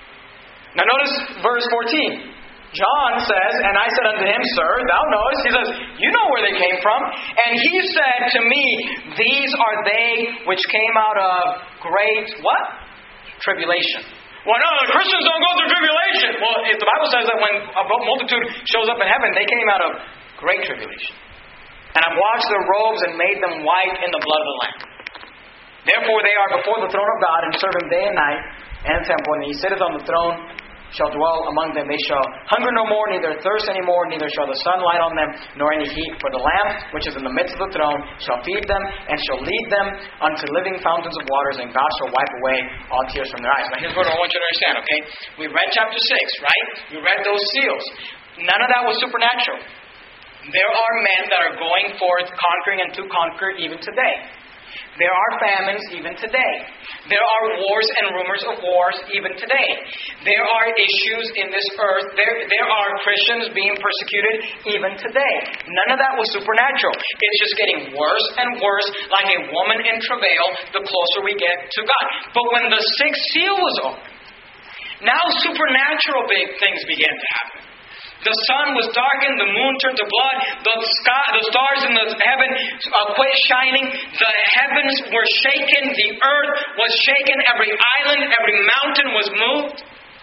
Now notice verse fourteen. John says, and I said unto him, Sir, thou knowest. He says, you know where they came from. And he said to me, These are they which came out of great, what? Tribulation. Well, no, the Christians don't go through tribulation. Well, if the Bible says that when a multitude shows up in heaven, they came out of great tribulation. And I've washed their robes and made them white in the blood of the Lamb. Therefore they are before the throne of God, and serve him day and night in the temple. And he sitteth on the throne, shall dwell among them. They shall hunger no more, neither thirst any more, neither shall the sun light on them, nor any heat. For the Lamb, which is in the midst of the throne, shall feed them, and shall lead them unto living fountains of waters, and God shall wipe away all tears from their eyes. Now here's what I want you to understand, okay? We read chapter six, right? We read those seals. None of that was supernatural. There are men that are going forth, conquering and to conquer even today. There are famines even today. There are wars and rumors of wars even today. There are issues in this earth. There, there are Christians being persecuted even today. None of that was supernatural. It's just getting worse and worse, like a woman in travail, the closer we get to God. But when the sixth seal was opened, now supernatural big things began to happen. The sun was darkened, the moon turned to blood, the sky, the stars in the heaven uh, quit shining, the heavens were shaken, the earth was shaken, every island, every mountain was moved.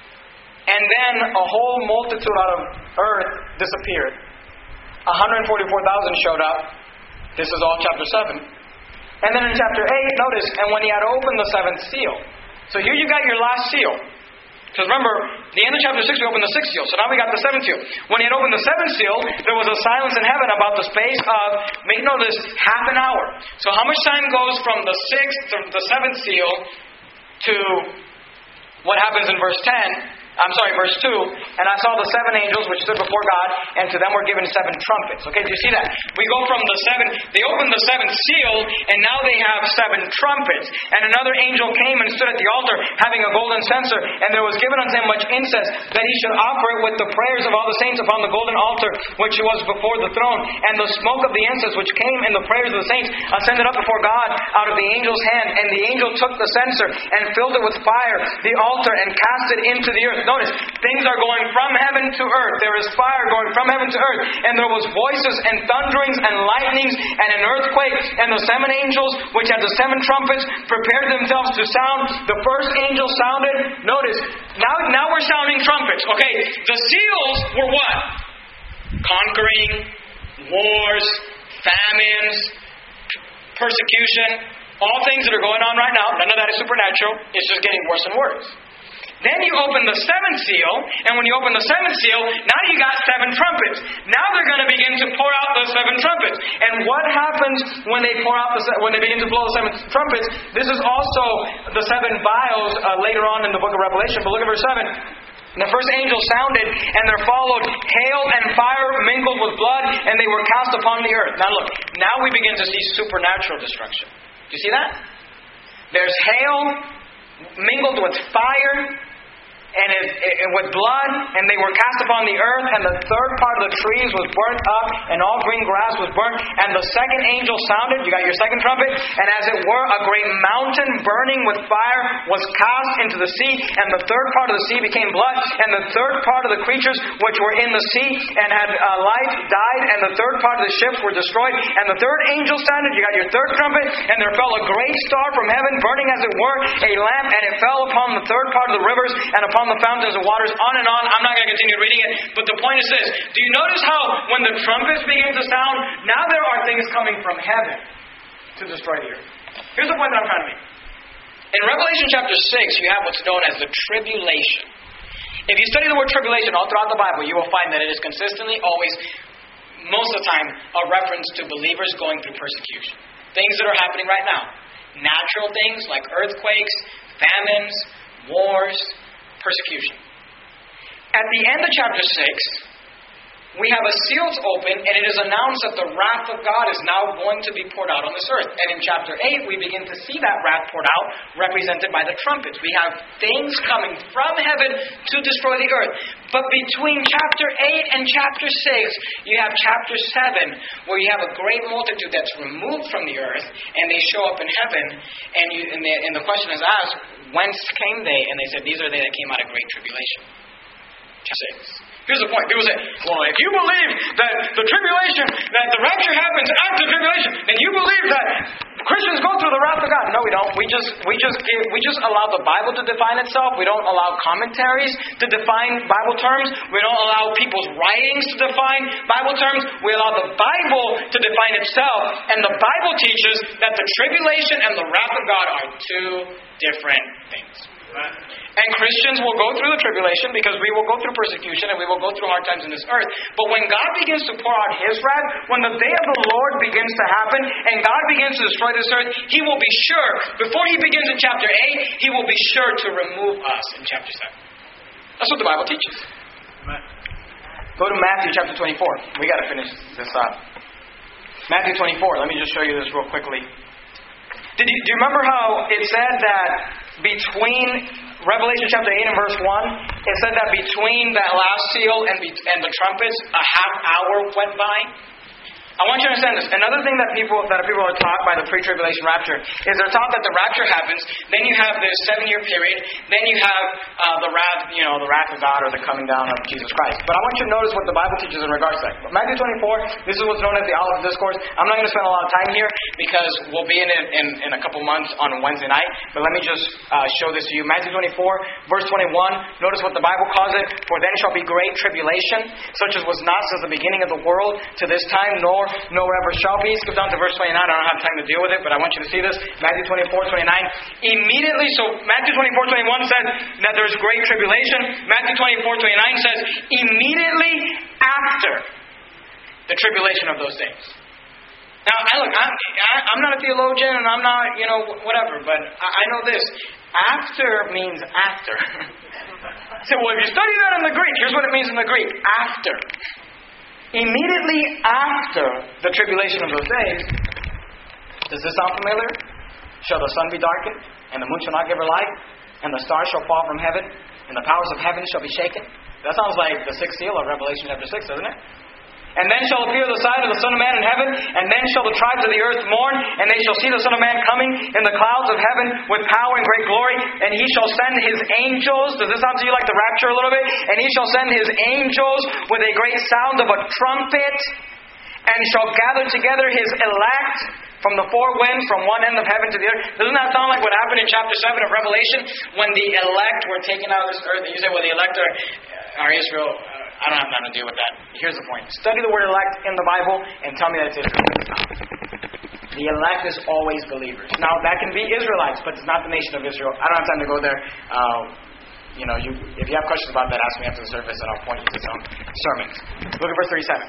And then a whole multitude out of earth disappeared. one hundred forty-four thousand showed up. This is all chapter seven. And then in chapter eight, notice, and when he had opened the seventh seal. So here you got your last seal. Because remember, the end of chapter six, we opened the sixth seal. So now we got the seventh seal. When he had opened the seventh seal, there was a silence in heaven about the space of, make notice, half an hour. So how much time goes from the sixth to the seventh seal to what happens in verse ten? I'm sorry, verse two. And I saw the seven angels which stood before God, and to them were given seven trumpets. Okay, do you see that? We go from the seven, they opened the seventh seal, and now they have seven trumpets. And another angel came and stood at the altar, having a golden censer, and there was given unto him much incense, that he should offer it with the prayers of all the saints upon the golden altar, which was before the throne. And the smoke of the incense which came in the prayers of the saints ascended up before God out of the angel's hand. And the angel took the censer and filled it with fire, the altar, and cast it into the earth. Notice, things are going from heaven to earth. There is fire going from heaven to earth. And there was voices and thunderings and lightnings and an earthquake. And the seven angels, which had the seven trumpets, prepared themselves to sound. The first angel sounded. Notice, now, now we're sounding trumpets. Okay, the seals were what? Conquering, wars, famines, persecution, all things that are going on right now. None of that is supernatural. It's just getting worse and worse. Then you open the seventh seal, and when you open the seventh seal, now you got seven trumpets. Now they're going to begin to pour out those seven trumpets. And what happens when they pour out the when they begin to blow the seven trumpets? This is also the seven vials uh, later on in the book of Revelation. But look at verse seven. And the first angel sounded, and there followed hail and fire mingled with blood, and they were cast upon the earth. Now look, now we begin to see supernatural destruction. Do you see that? There's hail mingled with fire. and it, it, it with blood, and they were cast upon the earth, and the third part of the trees was burnt up, and all green grass was burnt. And the second angel sounded, you got your second trumpet, and as it were, a great mountain burning with fire was cast into the sea, and the third part of the sea became blood, and the third part of the creatures which were in the sea and had uh, life died, and the third part of the ships were destroyed. And the third angel sounded, you got your third trumpet, and there fell a great star from heaven, burning as it were a lamp, and it fell upon the third part of the rivers, and upon the fountains of waters, on and on. I'm not going to continue reading it, but the point is this. Do you notice how when the trumpets begin to sound, now there are things coming from heaven to destroy the earth? Here's the point that I'm trying to make. In Revelation chapter six, you have what's known as the tribulation. If you study the word tribulation all throughout the Bible, you will find that it is consistently, always, most of the time, a reference to believers going through persecution. Things that are happening right now. Natural things like earthquakes, famines, wars, persecution. At the end of chapter six, we have a seals open, and it is announced that the wrath of God is now going to be poured out on this earth. And in chapter eight, we begin to see that wrath poured out, represented by the trumpets. We have things coming from heaven to destroy the earth. But between chapter eight and chapter six, you have chapter seven, where you have a great multitude that's removed from the earth, and they show up in heaven, and, you, and, the, and the question is asked, whence came they? And they said, these are they that came out of great tribulation. Chapter six. Here's the point. People say, well, if you believe that the tribulation, that the rapture happens after tribulation, then you believe that Christians go through the wrath of God. No, we don't. We just we just give, we just allow the Bible to define itself. We don't allow commentaries to define Bible terms. We don't allow people's writings to define Bible terms. We allow the Bible to define itself. And the Bible teaches that the tribulation and the wrath of God are two different things. And Christians will go through the tribulation because we will go through persecution and we will go through hard times in this earth. But when God begins to pour out His wrath, when the day of the Lord begins to happen and God begins to destroy this earth, He will be sure, before He begins in chapter eight, He will be sure to remove us in chapter seven. That's what the Bible teaches. Go to Matthew chapter twenty-four. We got to finish this up. Matthew twenty-four. Let me just show you this real quickly. Did you, do you remember how it said that between Revelation chapter eight and verse one, it said that between that last seal and, be, and the trumpets, a half hour went by? I want you to understand this. Another thing that people that people are taught by the pre-tribulation rapture is they're taught that the rapture happens, then you have this seven-year period, then you have uh, the wrath, you know, the wrath of God or the coming down of Jesus Christ. But I want you to notice what the Bible teaches in regards to that. Matthew twenty-four, this is what's known as the Olivet Discourse. I'm not going to spend a lot of time here because we'll be in it in, in a couple months on Wednesday night. But let me just uh, show this to you. Matthew twenty-four, verse twenty-one. Notice what the Bible calls it. For then shall be great tribulation, such as was not since the beginning of the world to this time, nor nor ever shall be. Skip down to verse twenty-nine. I don't have time to deal with it, but I want you to see this. Matthew twenty-four, twenty-nine. Immediately, so Matthew twenty-four, twenty-one says that there's great tribulation. Matthew twenty-four, twenty-nine says immediately after the tribulation of those days. Now, I look, I, I, I'm not a theologian and I'm not, you know, whatever, but I, I know this. After means after. So, well, if you study that in the Greek, here's what it means in the Greek. After. Immediately after the tribulation of those days, does this sound familiar? Shall the sun be darkened, and the moon shall not give her light, and the stars shall fall from heaven, and the powers of heaven shall be shaken? That sounds like the sixth seal of Revelation chapter six, doesn't it? And then shall appear the sign of the Son of Man in heaven, and then shall the tribes of the earth mourn, and they shall see the Son of Man coming in the clouds of heaven with power and great glory, and He shall send His angels. Does this sound to you like the rapture a little bit? And He shall send His angels with a great sound of a trumpet, and shall gather together His elect from the four winds, from one end of heaven to the other. Doesn't that sound like what happened in chapter seven of Revelation, when the elect were taken out of this earth? And you say, well, the elect are, are Israel. Uh, I don't have nothing to do with that. Here's the point. Study the word elect in the Bible and tell me that it's Israel. The elect is always believers. Now, that can be Israelites, but it's not the nation of Israel. I don't have time to go there. Uh, you know, you, if you have questions about that, ask me after the service and I'll point you to some sermons. Look at verse thirty-seven.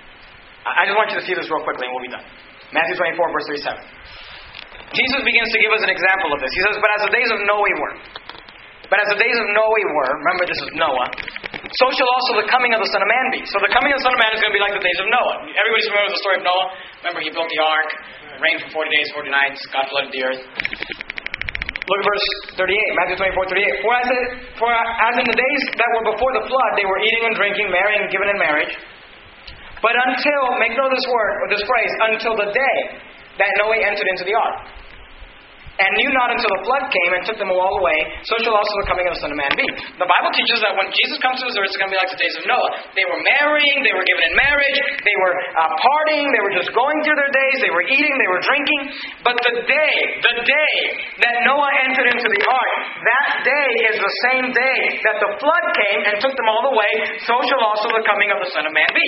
I just want you to see this real quickly and we'll be done. Matthew twenty-four, verse thirty-seven. Jesus begins to give us an example of this. He says, but as the days of Noah were. But as the days of Noah were, remember this is Noah, so shall also the coming of the Son of Man be. So the coming of the Son of Man is going to be like the days of Noah. Everybody's familiar with the story of Noah? Remember, he built the ark, rained for forty days, forty nights, God flooded the earth. Look at verse thirty-eight, Matthew twenty-four, thirty-eight. For as, it, for as in the days that were before the flood, they were eating and drinking, marrying and giving in marriage. But until, make note of this word, or this phrase, until the day that Noah entered into the ark. And knew not until the flood came and took them all away, so shall also the coming of the Son of Man be. The Bible teaches that when Jesus comes to this earth, it's going to be like the days of Noah. They were marrying, they were given in marriage, they were uh, partying, they were just going through their days, they were eating, they were drinking. But the day, the day that Noah entered into the ark, that day is the same day that the flood came and took them all away, so shall also the coming of the Son of Man be.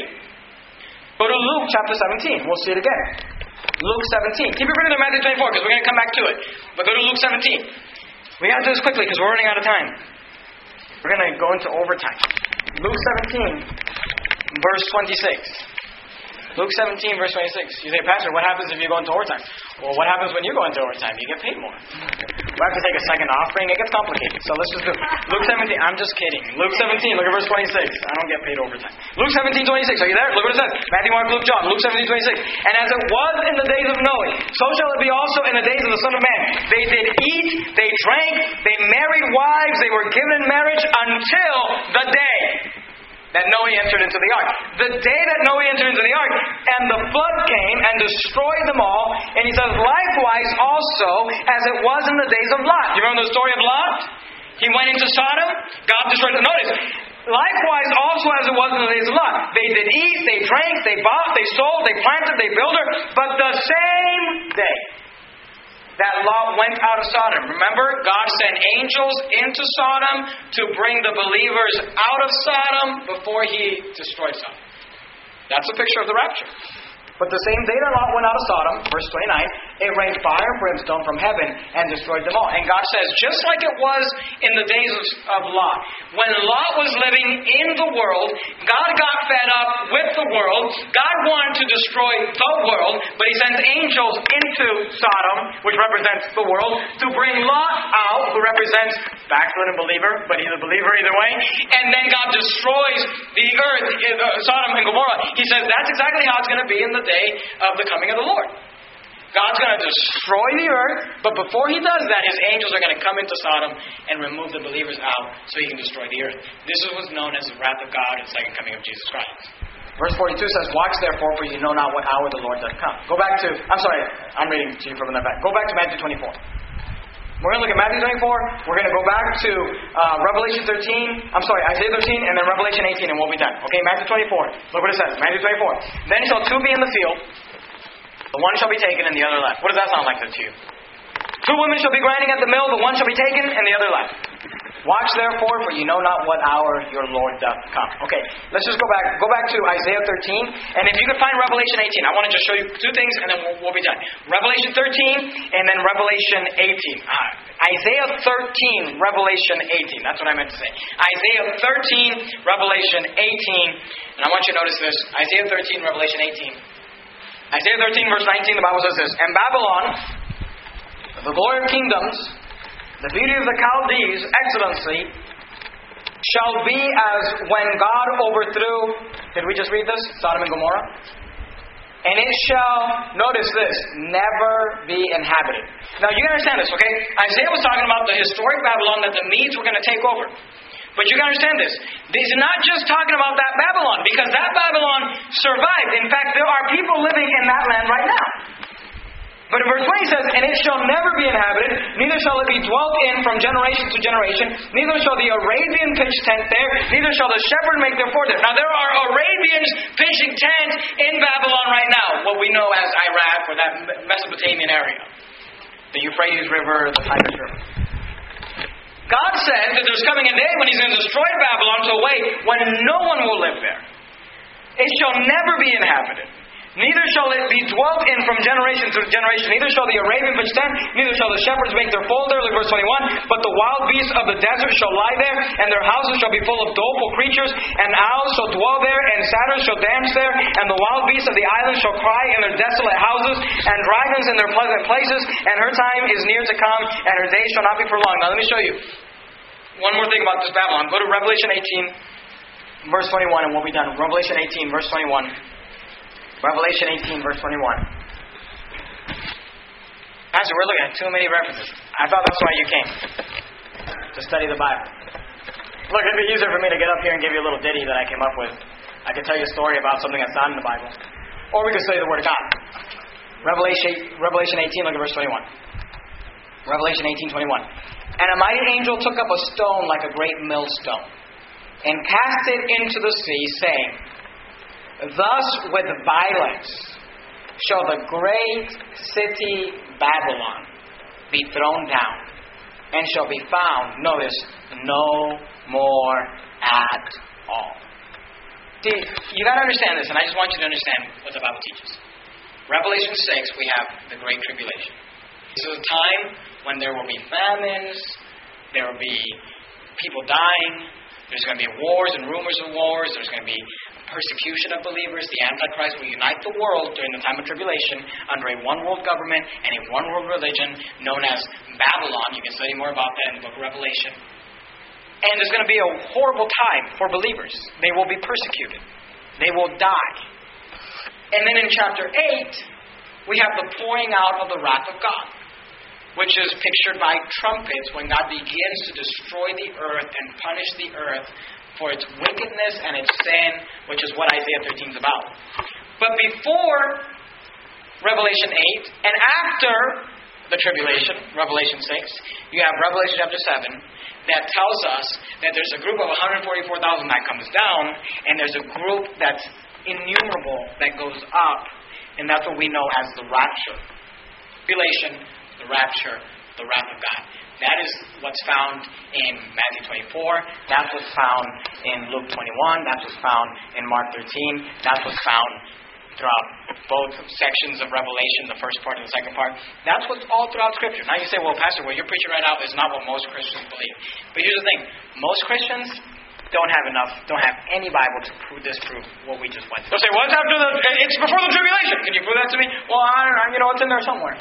Go to Luke chapter seventeen. We'll see it again. Luke seventeen. Keep your finger to Matthew twenty-four because we're going to come back to it. But go to Luke seventeen. We got to do this quickly because we're running out of time. We're going to go into overtime. Luke seventeen, verse twenty-six. Luke seventeen, verse twenty-six. You say, Pastor, what happens if you go into overtime? Well, what happens when you go into overtime? You get paid more. We have to take a second offering. It gets complicated. So let's just do Luke seventeen. I'm just kidding. Luke seventeen, look at verse twenty-six. I don't get paid overtime. Luke seventeen, twenty-six. Are you there? Look what it says. Matthew, Mark, Luke, John. Luke seventeen, twenty-six. And as it was in the days of Noah, so shall it be also in the days of the Son of Man. They did eat, they drank, they married wives, they were given in marriage until the day that Noah entered into the ark. The day that Noah entered into the ark, and the flood came and destroyed them all. And he says, likewise also as it was in the days of Lot. You remember the story of Lot? He went into Sodom. God destroyed them. Notice, likewise also as it was in the days of Lot. They did eat, they drank, they bought, they sold, they planted, they builded. But the same day that Lot went out of Sodom. Remember, God sent angels into Sodom to bring the believers out of Sodom before He destroyed Sodom. That's a picture of the rapture. But the same day that Lot went out of Sodom, verse twenty-nine, it rained fire and brimstone from heaven and destroyed them all. And God says, just like it was in the days of, of Lot, when Lot was living in the world, God got fed up with the world. God wanted to destroy the world, but He sent angels into Sodom, which represents the world, to bring Lot out, who represents backslidden believer, but he's a believer either way. And then God destroys the earth, uh, Sodom and Gomorrah. He says that's exactly how it's going to be in the day of the coming of the Lord. God's going to destroy the earth, but before He does that, His angels are going to come into Sodom and remove the believers out so He can destroy the earth. This is what's known as the wrath of God and second coming of Jesus Christ. Verse forty-two says, watch therefore, for you know not what hour the Lord doth come. Go back to, I'm sorry, I'm reading to you from the back. Go back to Matthew twenty-four. We're going to look at Matthew twenty-four. We're going to go back to uh, Revelation thirteen. I'm sorry, Isaiah thirteen, and then Revelation eighteen, and we'll be done. Okay, Matthew twenty-four. Look what it says. Matthew twenty-four. Then shall two be in the field. The one shall be taken, and the other left. What does that sound like to you? Two women shall be grinding at the mill. The one shall be taken, and the other left. Watch therefore, for you know not what hour your Lord doth come. Okay, let's just go back. Go back to Isaiah thirteen, and if you could find Revelation eighteen, I want to just show you two things, and then we'll, we'll be done. Revelation thirteen, and then Revelation eighteen. Uh, Isaiah thirteen, Revelation eighteen. That's what I meant to say. Isaiah thirteen, Revelation eighteen, and I want you to notice this. Isaiah thirteen, Revelation eighteen. Isaiah thirteen, verse nineteen. The Bible says this: and Babylon, the glory of kingdoms, the beauty of the Chaldees, excellency, shall be as when God overthrew, did we just read this? Sodom and Gomorrah? And it shall, notice this, never be inhabited. Now you understand this, okay? Isaiah was talking about the historic Babylon that the Medes were going to take over. But you can understand this. This is not just talking about that Babylon, because that Babylon survived. In fact, there are people living in that land right now. But in verse twenty says, and it shall never be inhabited, neither shall it be dwelt in from generation to generation, neither shall the Arabian pitch tent there, neither shall the shepherd make their fort there. Now there are Arabians pitching tent in Babylon right now, what we know as Iraq or that Mesopotamian area. The Euphrates River, the Tigris River. God said that there's coming a day when He's going to destroy Babylon to a way when no one will live there. It shall never be inhabited. Neither shall it be dwelt in from generation to generation. Neither shall the Arabian pitch tent, neither shall the shepherds make their fold there. Look verse twenty-one. But the wild beasts of the desert shall lie there, and their houses shall be full of doleful creatures, and owls shall dwell there, and satyrs shall dance there, and the wild beasts of the islands shall cry in their desolate houses, and dragons in their pleasant places, and her time is near to come, and her days shall not be prolonged. Now let me show you one more thing about this Babylon. Go to Revelation eighteen, verse twenty-one, and we'll be done. Revelation eighteen, verse twenty-one. Revelation eighteen, verse twenty-one. Pastor, we're looking at too many references. I thought that's why you came, to study the Bible. Look, it'd be easier for me to get up here and give you a little ditty that I came up with. I could tell you a story about something that's not in the Bible. Or we could study the Word of God. Revelation, Revelation eighteen, look at verse twenty-one. Revelation eighteen, twenty-one. And a mighty angel took up a stone like a great millstone, and cast it into the sea, saying, Thus with violence shall the great city Babylon be thrown down, and shall be found, notice, no more at all. See, you got to understand this, and I just want you to understand what the Bible teaches. Revelation six, we have the Great Tribulation. This is a time when there will be famines, there will be people dying, there's going to be wars and rumors of wars, there's going to be persecution of believers. The Antichrist will unite the world during the time of tribulation under a one-world government and a one-world religion known as Babylon. You can study more about that in the book of Revelation. And there's going to be a horrible time for believers. They will be persecuted. They will die. And then in chapter eight, we have the pouring out of the wrath of God, which is pictured by trumpets when God begins to destroy the earth and punish the earth for its wickedness and its sin, which is what Isaiah thirteen is about. But before Revelation eight and after the tribulation, Revelation six, you have Revelation chapter seven that tells us that there's a group of one hundred forty-four thousand that comes down, and there's a group that's innumerable that goes up, and that's what we know as the rapture. Tribulation, the rapture, the wrath of God. That is what's found in Matthew twenty-four. That's what's found in Luke twenty-one. That's what's found in Mark thirteen. That's what's found throughout both sections of Revelation, the first part and the second part. That's what's all throughout Scripture. Now you say, well, Pastor, what you're preaching right now is not what most Christians believe. But here's the thing. Most Christians don't have enough, don't have any Bible to prove, disprove what we just went through. They'll say, well, it's after the, it's before the tribulation. Can you prove that to me? Well, I don't know, you know, it's in there somewhere.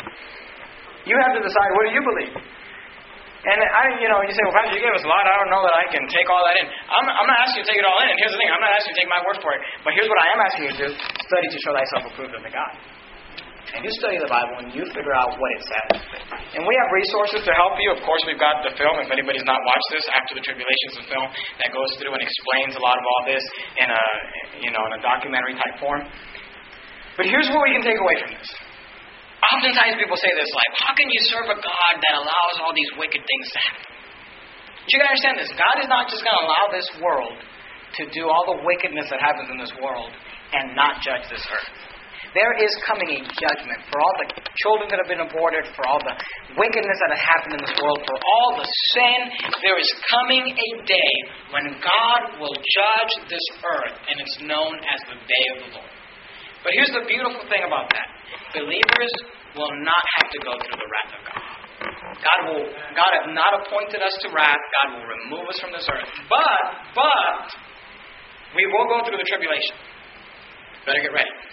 You have to decide, what do you believe? And I, you know, you say, well, Pastor, you gave us a lot. I don't know that I can take all that in. I'm, I'm not asking you to take it all in. And here's the thing. I'm not asking you to take my word for it. But here's what I am asking you to do. Study to show thyself approved unto God. And you study the Bible and you figure out what it says. And we have resources to help you. Of course, we've got the film. If anybody's not watched this, After the Tribulations, a film that goes through and explains a lot of all this in a, you know, in a documentary type form. But here's what we can take away from this. Oftentimes people say this, like, how can you serve a God that allows all these wicked things to happen? But you gotta understand this. God is not just going to allow this world to do all the wickedness that happens in this world and not judge this earth. There is coming a judgment for all the children that have been aborted, for all the wickedness that has happened in this world, for all the sin. There is coming a day when God will judge this earth, and it's known as the day of the Lord. But here's the beautiful thing about that. Believers will not have to go through the wrath of God. God will. God has not appointed us to wrath. God will remove us from this earth. But, but, we will go through the tribulation. Better get ready.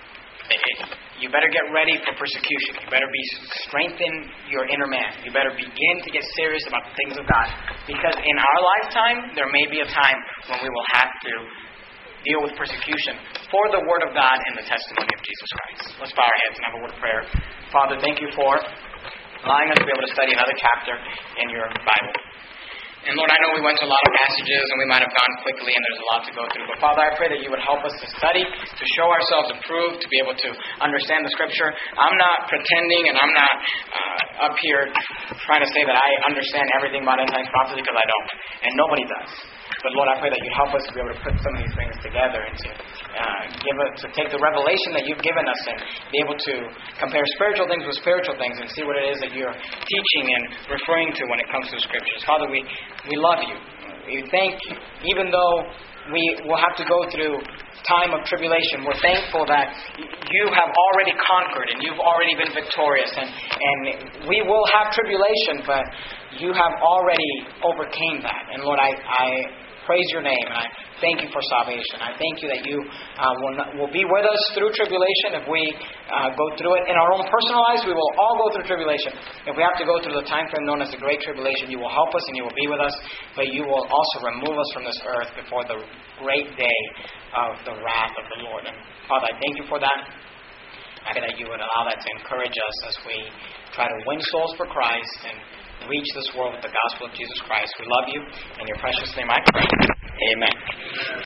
You better get ready for persecution. You better be strengthen your inner man. You better begin to get serious about the things of God. Because in our lifetime, there may be a time when we will have to deal with persecution for the Word of God and the testimony of Jesus Christ. Let's bow our heads and have a word of prayer. Father, thank you for allowing us to be able to study another chapter in your Bible. And Lord, I know we went to a lot of passages and we might have gone quickly and there's a lot to go through. But Father, I pray that you would help us to study, to show ourselves approved, to be able to understand the Scripture. I'm not pretending and I'm not uh, up here trying to say that I understand everything about end times prophecy, because I don't. And nobody does. But Lord, I pray that you help us to be able to put some of these things together and to uh, give it, to take the revelation that you've given us and be able to compare spiritual things with spiritual things and see what it is that you're teaching and referring to when it comes to the Scriptures. Father, we, we love you. We thank you. Even though we will have to go through time of tribulation, we're thankful that you have already conquered and you've already been victorious. And, and we will have tribulation, but you have already overcame that. And Lord, I... I praise your name, and I thank you for salvation. I thank you that you uh, will, not, will be with us through tribulation. If we uh, go through it in our own personal lives, we will all go through tribulation. If we have to go through the time frame known as the Great Tribulation, you will help us and you will be with us, but you will also remove us from this earth before the great day of the wrath of the Lord. And Father, I thank you for that. I pray that you would allow that to encourage us as we try to win souls for Christ and reach this world with the gospel of Jesus Christ. We love you. In your precious name I pray. Amen.